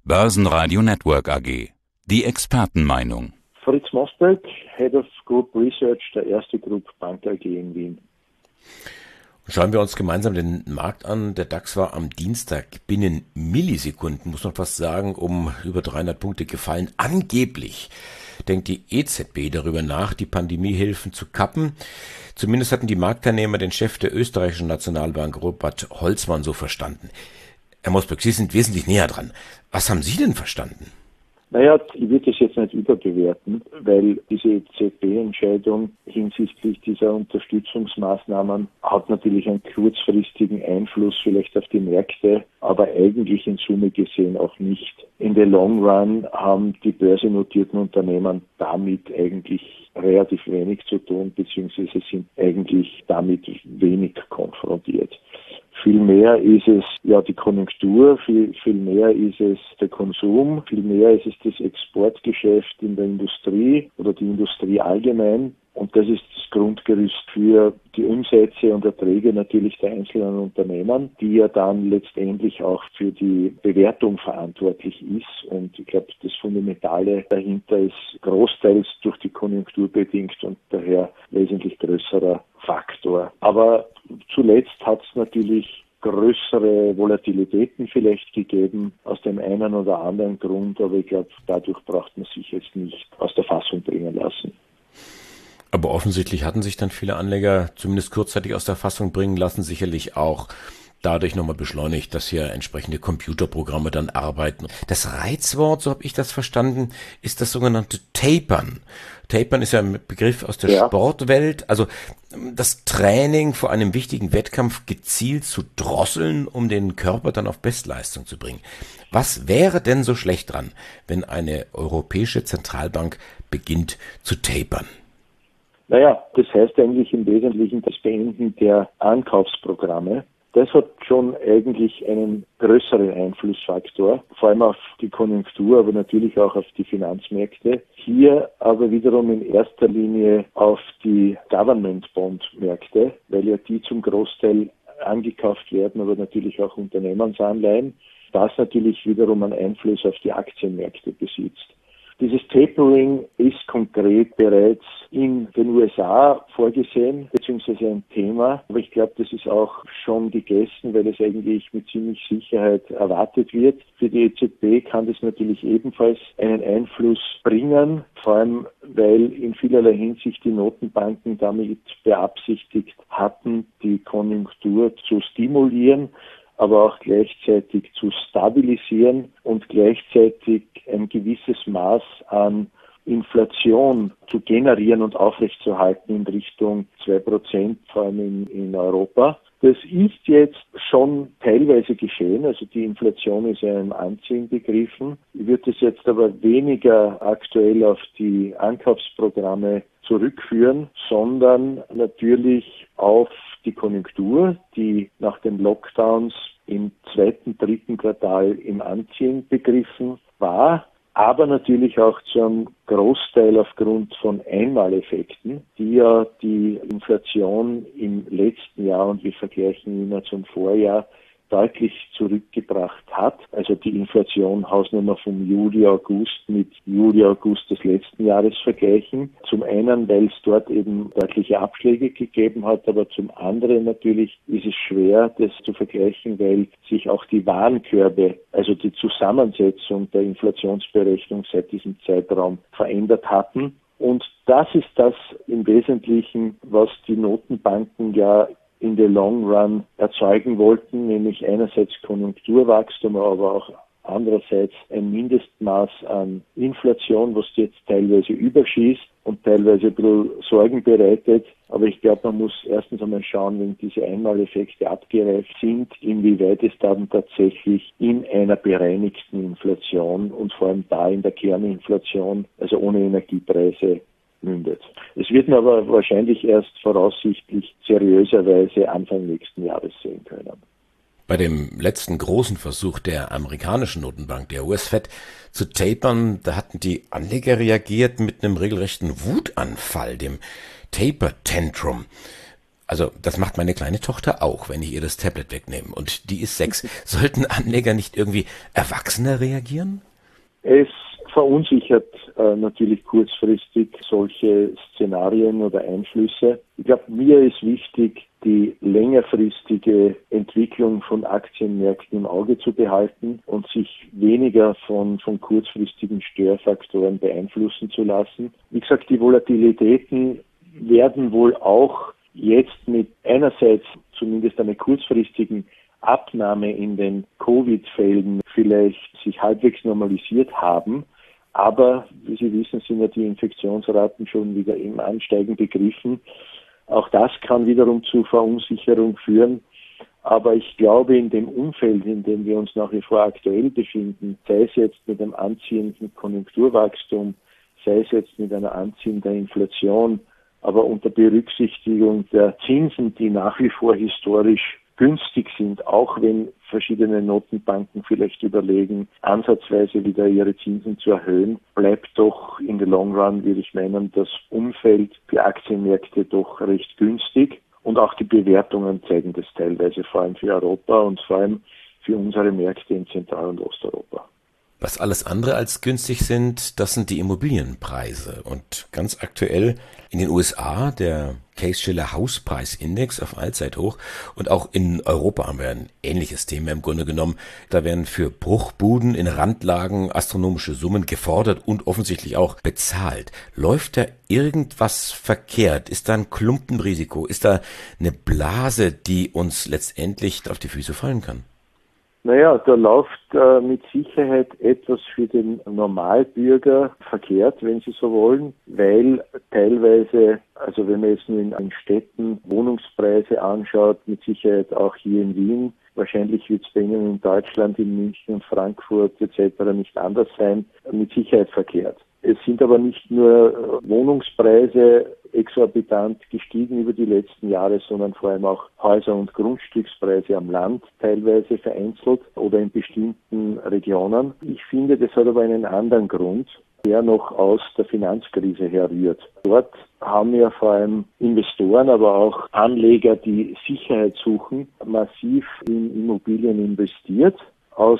Börsenradio Network AG. Die Expertenmeinung. Fritz Mosberg, Head of Group Research der Erste Group Bank AG in Wien. Schauen wir uns gemeinsam den Markt an. Der DAX war am Dienstag binnen Millisekunden, muss man fast sagen, um über 300 Punkte gefallen. Angeblich denkt die EZB darüber nach, die Pandemiehilfen zu kappen. Zumindest hatten die Marktteilnehmer den Chef der österreichischen Nationalbank, Robert Holzmann, so verstanden. Herr Mosberg, Sie sind wesentlich näher dran. Was haben Sie denn verstanden? Naja, ich würde das jetzt nicht überbewerten, weil diese EZB-Entscheidung hinsichtlich dieser Unterstützungsmaßnahmen hat natürlich einen kurzfristigen Einfluss vielleicht auf die Märkte, aber eigentlich in Summe gesehen auch nicht. In the long run haben die börsennotierten Unternehmen damit eigentlich relativ wenig zu tun, beziehungsweise sind eigentlich damit wenig konfrontiert. Viel mehr ist es ja die Konjunktur, viel mehr ist es der Konsum, viel mehr ist es das Exportgeschäft in der Industrie oder die Industrie allgemein. Und das ist das Grundgerüst für die Umsätze und Erträge natürlich der einzelnen Unternehmen, die ja dann letztendlich auch für die Bewertung verantwortlich ist. Und ich glaube, das Fundamentale dahinter ist großteils durch die Konjunktur bedingt und daher wesentlich größerer Faktor. Aber zuletzt hat es natürlich größere Volatilitäten vielleicht gegeben, aus dem einen oder anderen Grund, aber ich glaube, dadurch braucht man sich jetzt nicht aus der Fassung bringen lassen. Aber offensichtlich hatten sich dann viele Anleger zumindest kurzzeitig aus der Fassung bringen lassen, sicherlich auch dadurch nochmal beschleunigt, dass hier entsprechende Computerprogramme dann arbeiten. Das Reizwort, so habe ich das verstanden, ist das sogenannte Tapern. Tapern ist ja ein Begriff aus der Sportwelt, also das Training vor einem wichtigen Wettkampf gezielt zu drosseln, um den Körper dann auf Bestleistung zu bringen. Was wäre denn so schlecht dran, wenn eine europäische Zentralbank beginnt zu tapern? Naja, das heißt eigentlich im Wesentlichen das Beenden der Ankaufsprogramme. Das hat schon eigentlich einen größeren Einflussfaktor, vor allem auf die Konjunktur, aber natürlich auch auf die Finanzmärkte. Hier aber wiederum in erster Linie auf die Government-Bond-Märkte, weil ja die zum Großteil angekauft werden, aber natürlich auch Unternehmensanleihen, das natürlich wiederum einen Einfluss auf die Aktienmärkte besitzt. Dieses Tapering ist konkret bereits in den USA vorgesehen, beziehungsweise ein Thema. Aber ich glaube, das ist auch schon gegessen, weil es eigentlich mit ziemlich Sicherheit erwartet wird. Für die EZB kann das natürlich ebenfalls einen Einfluss bringen, vor allem weil in vielerlei Hinsicht die Notenbanken damit beabsichtigt hatten, die Konjunktur zu stimulieren, aber auch gleichzeitig zu stabilisieren und gleichzeitig ein gewisses Maß an Inflation zu generieren und aufrechtzuerhalten in Richtung 2%, vor allem in Europa. Das ist jetzt schon teilweise geschehen, also die Inflation ist ja im Anziehen begriffen. Ich würde das jetzt aber weniger aktuell auf die Ankaufsprogramme zurückführen, sondern natürlich auf die Konjunktur, die nach den Lockdowns im zweiten, dritten Quartal im Anziehen begriffen war, aber natürlich auch zum Großteil aufgrund von Einmaleffekten, die ja die Inflation im letzten Jahr, und wir vergleichen immer zum Vorjahr, deutlich zurückgebracht hat. Also die Inflation Hausnummer vom Juli, August mit Juli, August des letzten Jahres vergleichen. Zum einen, weil es dort eben deutliche Abschläge gegeben hat, aber zum anderen natürlich ist es schwer, das zu vergleichen, weil sich auch die Warenkörbe, also die Zusammensetzung der Inflationsberechnung seit diesem Zeitraum verändert hatten. Und das ist das im Wesentlichen, was die Notenbanken ja in the long run erzeugen wollten, nämlich einerseits Konjunkturwachstum, aber auch andererseits ein Mindestmaß an Inflation, was jetzt teilweise überschießt und teilweise ein bisschen Sorgen bereitet. Aber ich glaube, man muss erstens einmal schauen, wenn diese Einmaleffekte abgereift sind, inwieweit es dann tatsächlich in einer bereinigten Inflation und vor allem da in der Kerninflation, also ohne Energiepreise, mündet. Es wird man aber wahrscheinlich erst voraussichtlich seriöserweise Anfang nächsten Jahres sehen können. Bei dem letzten großen Versuch der amerikanischen Notenbank, der US-Fed, zu tapern, da hatten die Anleger reagiert mit einem regelrechten Wutanfall, dem Taper Tantrum. Also das macht meine kleine Tochter auch, wenn ich ihr das Tablet wegnehme. Und die ist 6. Sollten Anleger nicht irgendwie erwachsener reagieren? Es verunsichert natürlich kurzfristig solche Szenarien oder Einflüsse. Ich glaube, mir ist wichtig, die längerfristige Entwicklung von Aktienmärkten im Auge zu behalten und sich weniger von kurzfristigen Störfaktoren beeinflussen zu lassen. Wie gesagt, die Volatilitäten werden wohl auch jetzt mit einerseits zumindest einer kurzfristigen Abnahme in den Covid-Fällen vielleicht sich halbwegs normalisiert haben. Aber, wie Sie wissen, sind ja die Infektionsraten schon wieder im Ansteigen begriffen. Auch das kann wiederum zu Verunsicherung führen. Aber ich glaube, in dem Umfeld, in dem wir uns nach wie vor aktuell befinden, sei es jetzt mit einem anziehenden Konjunkturwachstum, sei es jetzt mit einer anziehenden Inflation, aber unter Berücksichtigung der Zinsen, die nach wie vor historisch günstig sind, auch wenn verschiedene Notenbanken vielleicht überlegen, ansatzweise wieder ihre Zinsen zu erhöhen, bleibt doch in the long run, würde ich meinen, das Umfeld für Aktienmärkte doch recht günstig. Und auch die Bewertungen zeigen das teilweise, vor allem für Europa und vor allem für unsere Märkte in Zentral- und Osteuropa. Was alles andere als günstig sind, das sind die Immobilienpreise. Und ganz aktuell in den USA der Case-Shiller Hauspreisindex auf Allzeithoch. Und auch in Europa haben wir ein ähnliches Thema im Grunde genommen. Da werden für Bruchbuden in Randlagen astronomische Summen gefordert und offensichtlich auch bezahlt. Läuft da irgendwas verkehrt? Ist da ein Klumpenrisiko? Ist da eine Blase, die uns letztendlich auf die Füße fallen kann? Naja, da läuft mit Sicherheit etwas für den Normalbürger verkehrt, wenn Sie so wollen, weil teilweise, also wenn man jetzt nur in Städten Wohnungspreise anschaut, mit Sicherheit auch hier in Wien, wahrscheinlich wird es bei Ihnen in Deutschland, in München, Frankfurt etc. nicht anders sein, mit Sicherheit verkehrt. Es sind aber nicht nur Wohnungspreise exorbitant gestiegen über die letzten Jahre, sondern vor allem auch Häuser- und Grundstückspreise am Land teilweise vereinzelt oder in bestimmten Regionen. Ich finde, das hat aber einen anderen Grund, der noch aus der Finanzkrise herrührt. Dort haben ja vor allem Investoren, aber auch Anleger, die Sicherheit suchen, massiv in Immobilien investiert, aus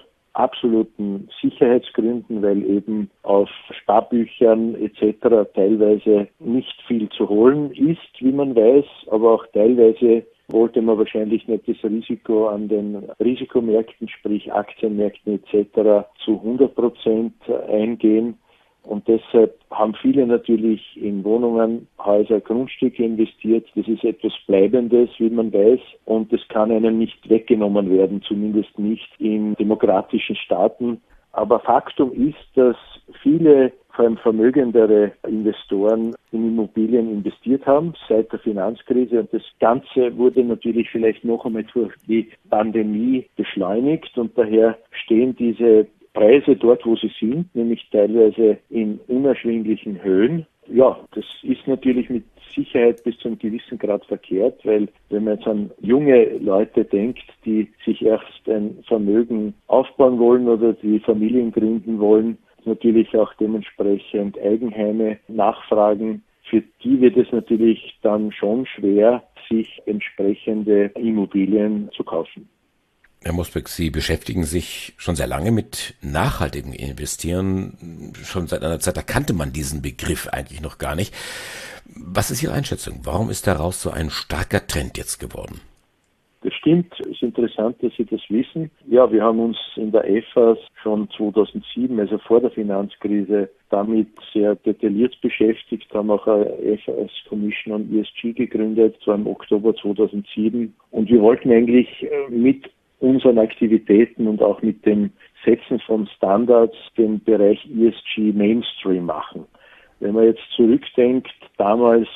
absoluten Sicherheitsgründen, weil eben auf Sparbüchern etc. teilweise nicht viel zu holen ist, wie man weiß, aber auch teilweise wollte man wahrscheinlich nicht das Risiko an den Risikomärkten, sprich Aktienmärkten etc. zu 100% eingehen. Und deshalb haben viele natürlich in Wohnungen, Häuser, Grundstücke investiert. Das ist etwas Bleibendes, wie man weiß. Und das kann einem nicht weggenommen werden, zumindest nicht in demokratischen Staaten. Aber Faktum ist, dass viele, vor allem vermögendere Investoren in Immobilien investiert haben seit der Finanzkrise. Und das Ganze wurde natürlich vielleicht noch einmal durch die Pandemie beschleunigt. Und daher stehen diese Preise dort, wo sie sind, nämlich teilweise in unerschwinglichen Höhen. Ja, das ist natürlich mit Sicherheit bis zu einem gewissen Grad verkehrt, weil wenn man jetzt an junge Leute denkt, die sich erst ein Vermögen aufbauen wollen oder die Familien gründen wollen, natürlich auch dementsprechend Eigenheime nachfragen. Für die wird es natürlich dann schon schwer, sich entsprechende Immobilien zu kaufen. Herr Mosbeck, Sie beschäftigen sich schon sehr lange mit nachhaltigem Investieren. Schon seit einer Zeit, da kannte man diesen Begriff eigentlich noch gar nicht. Was ist Ihre Einschätzung? Warum ist daraus so ein starker Trend jetzt geworden? Das stimmt, es ist interessant, dass Sie das wissen. Ja, wir haben uns in der EFAS schon 2007, also vor der Finanzkrise, damit sehr detailliert beschäftigt, haben auch eine EFAS Commission on ESG gegründet, zwar im Oktober 2007. Und wir wollten eigentlich mit unseren Aktivitäten und auch mit dem Setzen von Standards den Bereich ESG Mainstream machen. Wenn man jetzt zurückdenkt, damals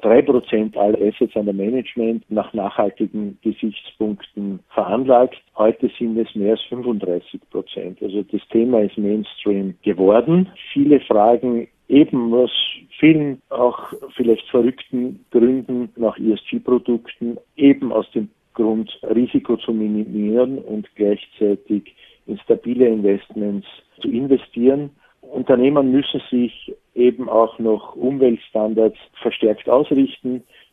3% aller Assets under Management nach nachhaltigen Gesichtspunkten veranlagt. Heute sind es mehr als 35%. Also das Thema ist Mainstream geworden. Viele fragen eben aus vielen auch vielleicht verrückten Gründen nach ESG-Produkten, eben aus dem Grund, Risiko zu minimieren und gleichzeitig in stabile Investments zu investieren. Unternehmen müssen sich eben auch noch Umweltstandards verstärkt ausrichten.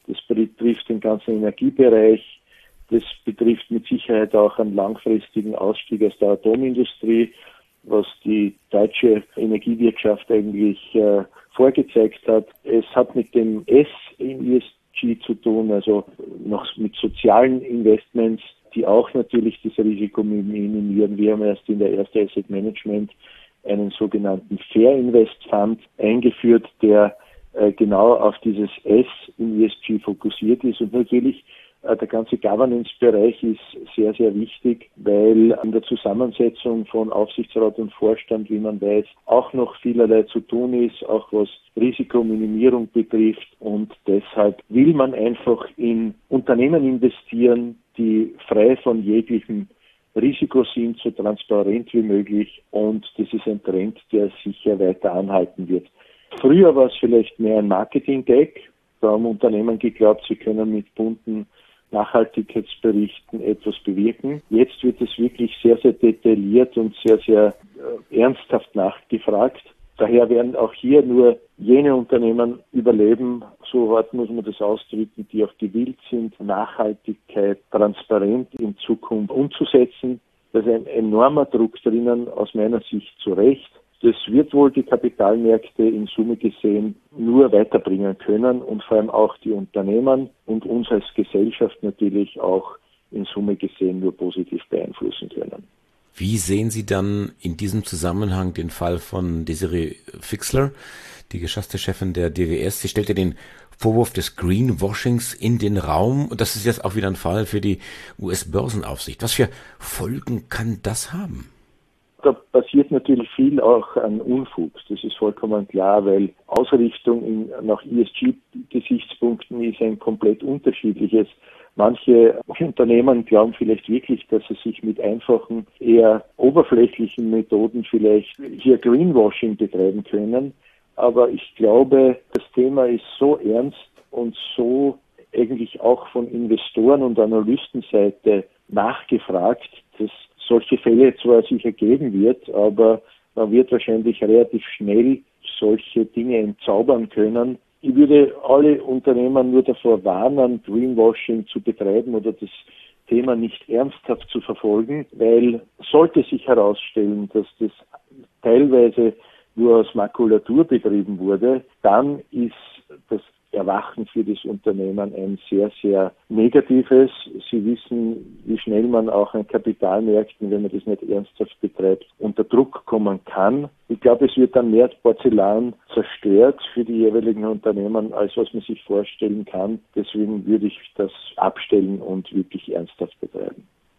Das betrifft den ganzen Energiebereich. Das betrifft mit Sicherheit auch einen langfristigen Ausstieg aus der Atomindustrie, was die deutsche Energiewirtschaft eigentlich vorgezeigt hat. Es hat mit dem S in ESG zu tun, also noch mit sozialen Investments, die auch natürlich das Risiko minimieren. Wir haben erst in der Erste Asset Management einen sogenannten Fair Invest Fund eingeführt, der genau auf dieses S in ESG fokussiert ist. Und natürlich der ganze Governance-Bereich ist sehr, sehr wichtig, weil an der Zusammensetzung von Aufsichtsrat und Vorstand, wie man weiß, auch noch vielerlei zu tun ist, auch was Risikominimierung betrifft. Und deshalb will man einfach in Unternehmen investieren, die frei von jeglichem Risiko sind, so transparent wie möglich. Und das ist ein Trend, der sicher weiter anhalten wird. Früher war es vielleicht mehr ein Marketing-Gag. Da haben Unternehmen geglaubt, sie können mit bunten Nachhaltigkeitsberichten etwas bewirken. Jetzt wird es wirklich sehr, sehr detailliert und sehr, sehr ernsthaft nachgefragt. Daher werden auch hier nur jene Unternehmen überleben, so hart muss man das ausdrücken, die auch gewillt sind, Nachhaltigkeit transparent in Zukunft umzusetzen. Da ist ein enormer Druck drinnen, aus meiner Sicht zu Recht. Das wird wohl die Kapitalmärkte in Summe gesehen nur weiterbringen können und vor allem auch die Unternehmen und uns als Gesellschaft natürlich auch in Summe gesehen nur positiv beeinflussen können. Wie sehen Sie dann in diesem Zusammenhang den Fall von Desiree Fixler, die geschätzte Chefin der DWS? Sie stellte den Vorwurf des Greenwashings in den Raum und das ist jetzt auch wieder ein Fall für die US-Börsenaufsicht. Was für Folgen kann das haben? Da passiert natürlich viel auch an Unfug. Das ist vollkommen klar, weil Ausrichtung nach ESG-Gesichtspunkten ist ein komplett unterschiedliches. Manche Unternehmen glauben vielleicht wirklich, dass sie sich mit einfachen, eher oberflächlichen Methoden vielleicht hier Greenwashing betreiben können. Aber ich glaube, das Thema ist so ernst und so eigentlich auch von Investoren und Analystenseite nachgefragt, dass solche Fälle zwar sicher geben wird, aber man wird wahrscheinlich relativ schnell solche Dinge entzaubern können. Ich würde alle Unternehmen nur davor warnen, Greenwashing zu betreiben oder das Thema nicht ernsthaft zu verfolgen, weil sollte sich herausstellen, dass das teilweise nur aus Makulatur betrieben wurde, dann ist das Erwachen für das Unternehmen ein sehr, sehr negatives. Sie wissen, wie schnell man auch an Kapitalmärkten, wenn man das nicht ernsthaft betreibt, unter Druck kommen kann. Ich glaube, es wird dann mehr Porzellan zerstört für die jeweiligen Unternehmen, als was man sich vorstellen kann. Deswegen würde ich das abstellen und wirklich ernsthaft betreiben.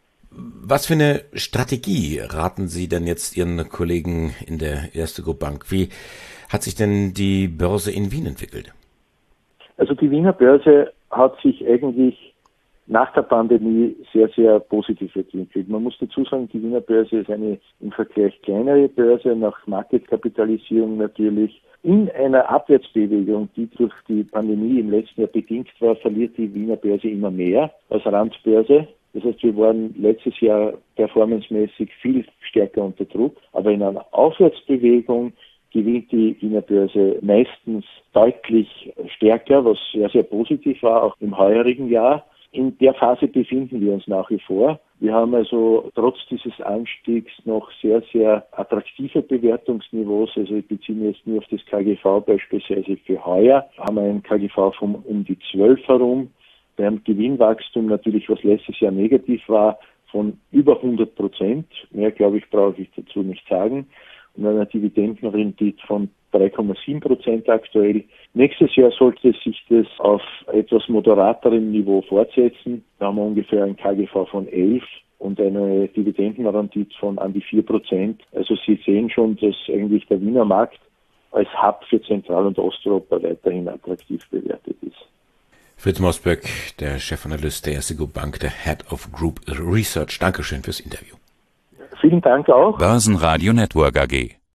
Was für eine Strategie raten Sie denn jetzt Ihren Kollegen in der Erste Group Bank? Wie hat sich denn die Börse in Wien entwickelt? Also die Wiener Börse hat sich eigentlich nach der Pandemie sehr, sehr positiv entwickelt. Man muss dazu sagen, die Wiener Börse ist eine im Vergleich kleinere Börse, nach Marketkapitalisierung natürlich. In einer Abwärtsbewegung, die durch die Pandemie im letzten Jahr bedingt war, verliert die Wiener Börse immer mehr als Randbörse. Das heißt, wir waren letztes Jahr performancemäßig viel stärker unter Druck, aber in einer Aufwärtsbewegung gewinnt die Wiener Börse meistens deutlich stärker, was sehr, sehr positiv war, auch im heurigen Jahr. In der Phase befinden wir uns nach wie vor. Wir haben also trotz dieses Anstiegs noch sehr, sehr attraktive Bewertungsniveaus. Also ich beziehe mich jetzt nur auf das KGV beispielsweise für heuer. Haben wir ein KGV von um die 12 herum. Beim Gewinnwachstum natürlich, was letztes Jahr negativ war, von über 100%. Mehr, glaube ich, brauche ich dazu nicht sagen. Und einer Dividendenrendite von 3,7% aktuell. Nächstes Jahr sollte sich das auf etwas moderaterem Niveau fortsetzen. Da haben wir ungefähr ein KGV von 11 und eine Dividendenrendite von an die 4%. Also Sie sehen schon, dass eigentlich der Wiener Markt als Hub für Zentral- und Osteuropa weiterhin attraktiv bewertet ist. Fritz Mosböck, der Chefanalyst der Erste Group Bank, der Head of Group Research. Dankeschön fürs Interview. Vielen Dank auch. Börsenradio Network AG.